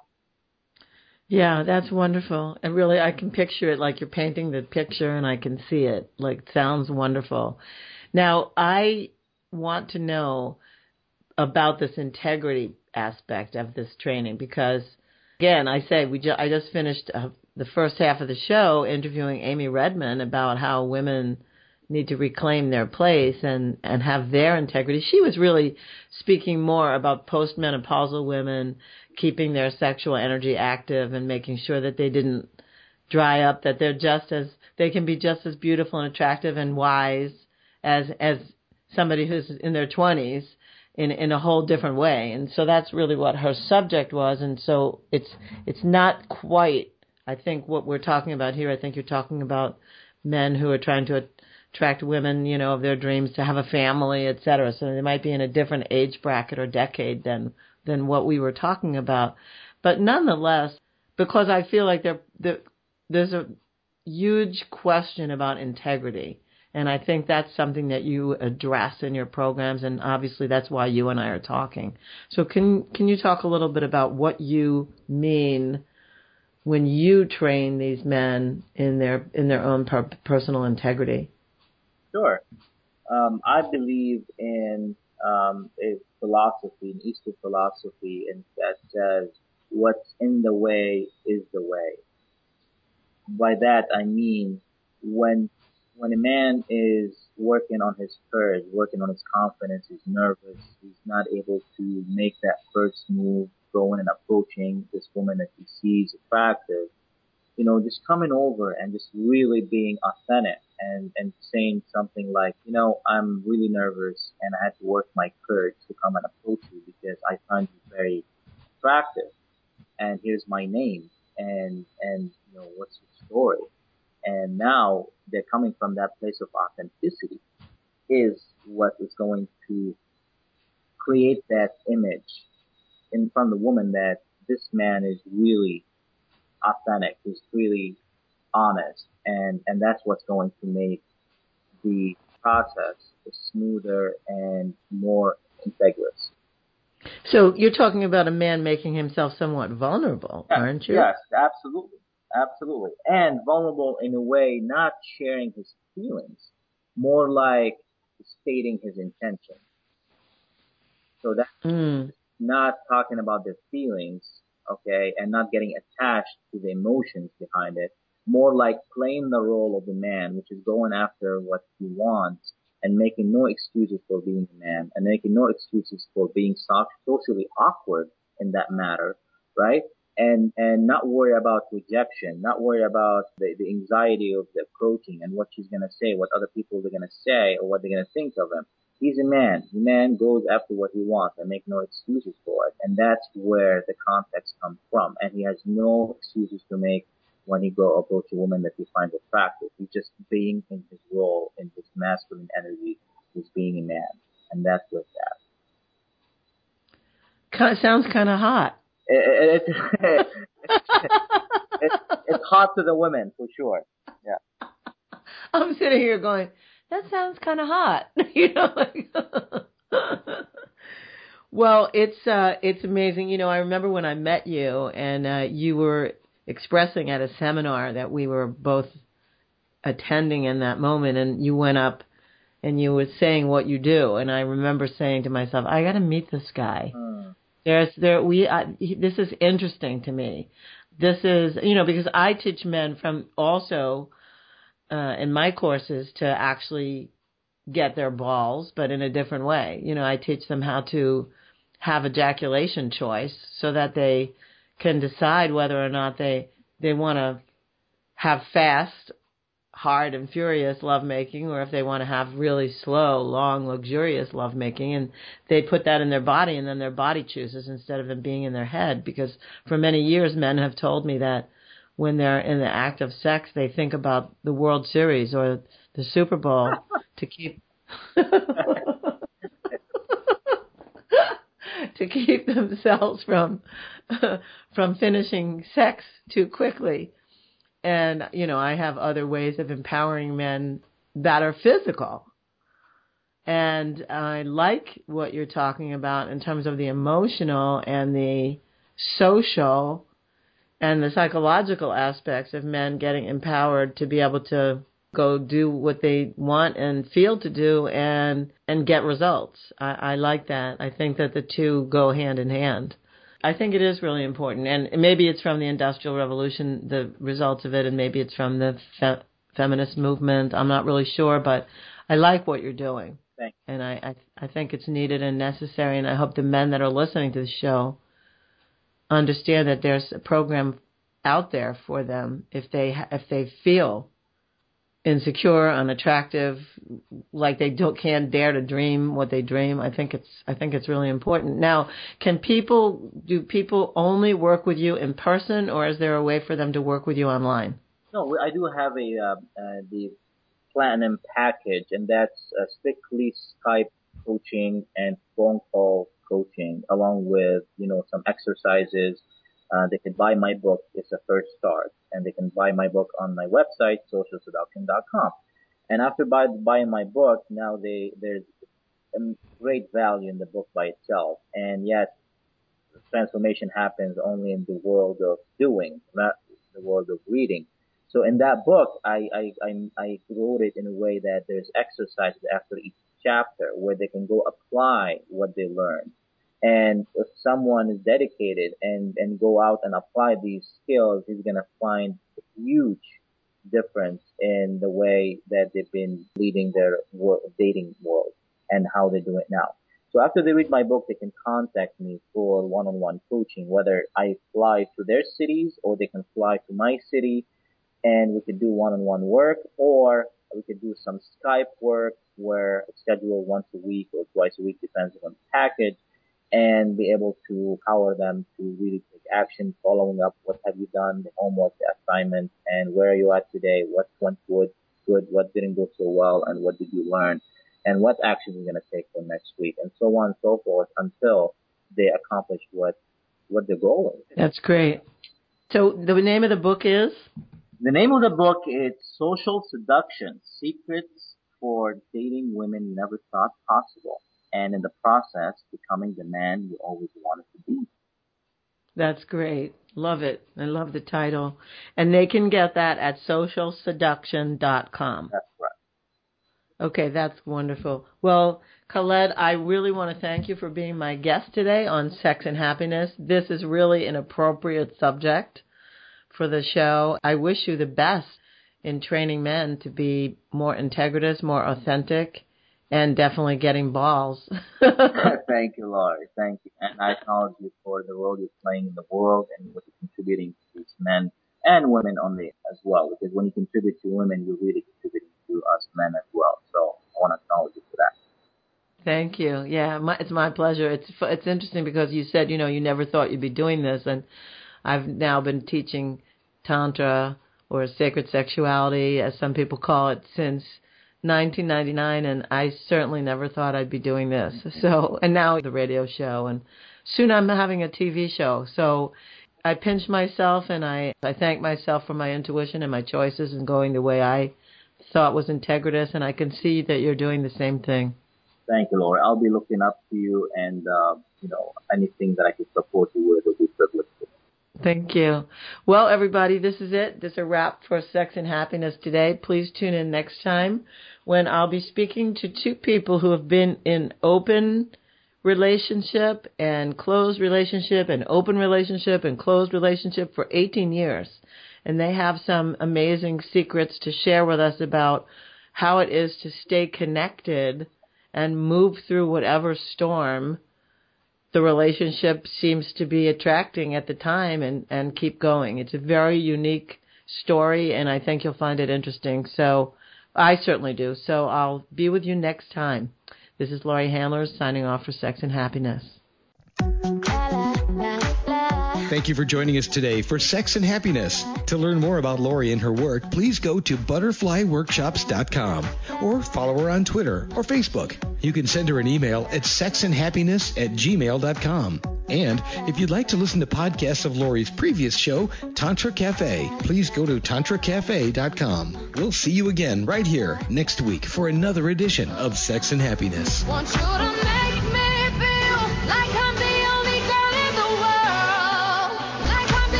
Yeah, that's wonderful. And really, I can picture it like you're painting the picture and I can see it. Like, it sounds wonderful. Now, I want to know about this integrity aspect of this training because, again, I say we ju- I just finished uh, the first half of the show interviewing Amy Redmond about how women need to reclaim their place and, and have their integrity. She was really speaking more about postmenopausal women keeping their sexual energy active and making sure that they didn't dry up, that they're just as, they can be just as beautiful and attractive and wise as, as somebody who's in their twenties in, in a whole different way. And so that's really what her subject was. And so it's, it's not quite, I think what we're talking about here, I think you're talking about men who are trying to attract women, you know, of their dreams to have a family, et cetera. So they might be in a different age bracket or decade than, than what we were talking about. But nonetheless, because I feel like there, there there's a huge question about integrity. And I think that's something that you address in your programs, and obviously that's why you and I are talking. So can can you talk a little bit about what you mean when you train these men in their in their own per- personal integrity? Sure. Um, I believe in um, a philosophy, an Eastern philosophy, and that says what's in the way is the way. By that I mean when when a man is working on his courage, working on his confidence, he's nervous, he's not able to make that first move, going and approaching this woman that he sees attractive, you know, just coming over and just really being authentic and, and saying something like, you know, I'm really nervous and I had to work my courage to come and approach you because I find you very attractive. And here's my name and, and, you know, what's your story? And now they're coming from that place of authenticity is what is going to create that image in front of the woman that this man is really authentic, is really honest, and, and that's what's going to make the process smoother and more integrous. So you're talking about a man making himself somewhat vulnerable, yes, aren't you? Yes, absolutely. Absolutely. And vulnerable in a way, not sharing his feelings, more like stating his intention. So that's mm. not talking about their feelings, okay, and not getting attached to the emotions behind it. More like playing the role of the man, which is going after what he wants and making no excuses for being a man and making no excuses for being so- socially awkward in that matter, right? And, and not worry about rejection, not worry about the, the anxiety of the approaching and what she's going to say, what other people are going to say or what they're going to think of him. He's a man. The man goes after what he wants and make no excuses for it. And that's where the context comes from. And he has no excuses to make when he go approach a woman that he finds attractive. He's just being in his role, in his masculine energy. He's being a man. And that's where it's at. Kind of, sounds kind of hot. It, it, it, it's, it's, it's hot to the women, for sure. Yeah. I'm sitting here going, that sounds kind of hot. You know, like well, it's uh, it's amazing. You know, I remember when I met you, and uh, you were expressing at a seminar that we were both attending in that moment, and you went up and you were saying what you do, and I remember saying to myself, I got to meet this guy. Hmm. There's there we uh, this is interesting to me. This is, you know, because I teach men from also uh, in my courses to actually get their balls, but in a different way. You know, I teach them how to have ejaculation choice so that they can decide whether or not they they want to have fast, hard and furious lovemaking, or if they want to have really slow, long, luxurious lovemaking, and they put that in their body, and then their body chooses instead of it being in their head. Because for many years, men have told me that when they're in the act of sex, they think about the World Series or the Super Bowl to keep to keep themselves from from finishing sex too quickly. And, you know, I have other ways of empowering men that are physical. And I like what you're talking about in terms of the emotional and the social and the psychological aspects of men getting empowered to be able to go do what they want and feel to do and, and get results. I, I like that. I think that the two go hand in hand. I think it is really important, and maybe it's from the Industrial Revolution, the results of it, and maybe it's from the fe- feminist movement. I'm not really sure, but I like what you're doing. Thanks. And I, I, I think it's needed and necessary, and I hope the men that are listening to the show understand that there's a program out there for them if they if they feel insecure, unattractive, like they don't can't dare to dream what they dream. I think it's I think it's really important. Now, can people do people only work with you in person, or is there a way for them to work with you online? No, I do have a uh, uh, the platinum package, and that's uh, strictly Skype coaching and phone call coaching, along with you know some exercises. Uh, they can buy my book. It's a first start. And they can buy my book on my website, social seduction dot com. And after buy, buying my book, now they, there's great value in the book by itself. And yet, transformation happens only in the world of doing, not the world of reading. So in that book, I, I, I, I wrote it in a way that there's exercises after each chapter where they can go apply what they learned. And if someone is dedicated and, and go out and apply these skills, he's going to find a huge difference in the way that they've been leading their world, dating world and how they do it now. So after they read my book, they can contact me for one-on-one coaching, whether I fly to their cities or they can fly to my city and we could do one-on-one work, or we could do some Skype work where it's scheduled once a week or twice a week, depends on the package, and be able to empower them to really take action, following up what have you done, the homework, the assignment, and where are you at today, what went good, good, what didn't go so well, and what did you learn, and what action you're going to take for next week, and so on and so forth until they accomplish what, what their goal is. That's great. So the name of the book is? The name of the book is Social Seduction, Secrets for Dating Women You Never Thought Possible. And in the process, becoming the man you always wanted to be. That's great. Love it. I love the title. And they can get that at social seduction dot com. That's right. Okay, that's wonderful. Well, Khaled, I really want to thank you for being my guest today on Sex and Happiness. This is really an appropriate subject for the show. I wish you the best in training men to be more integritous, more authentic, and definitely getting balls. Thank you, Laurie. Thank you. And I acknowledge you for the role you're playing in the world and what you're contributing to these men and women only as well. Because when you contribute to women, you're really contributing to us men as well. So I want to acknowledge you for that. Thank you. Yeah, my, it's my pleasure. It's it's interesting because you said, you know, you never thought you'd be doing this, and I've now been teaching Tantra or sacred sexuality, as some people call it, since nineteen ninety-nine, and I certainly never thought I'd be doing this. So, and now the radio show, and soon I'm having a T V show. So I pinch myself, and I, I thank myself for my intuition and my choices and going the way I thought was integritous, and I can see that you're doing the same thing. Thank you, Lori. I'll be looking up to you, and, uh, you know, anything that I can support you with will be privileged. Thank you. Well, everybody, this is it. This is a wrap for Sex and Happiness today. Please tune in next time when I'll be speaking to two people who have been in open relationship and closed relationship and open relationship and closed relationship for eighteen years. And they have some amazing secrets to share with us about how it is to stay connected and move through whatever storm the relationship seems to be attracting at the time, and, and keep going. It's a very unique story, and I think you'll find it interesting. So I certainly do. So I'll be with you next time. This is Lori Handler signing off for Sex and Happiness. Thank you for joining us today for Sex and Happiness. To learn more about Lori and her work, please go to butterfly workshops dot com or follow her on Twitter or Facebook. You can send her an email at sexandhappiness at gmail dot com. And if you'd like to listen to podcasts of Lori's previous show, Tantra Cafe, please go to tantra cafe dot com. We'll see you again right here next week for another edition of Sex and Happiness. Want you to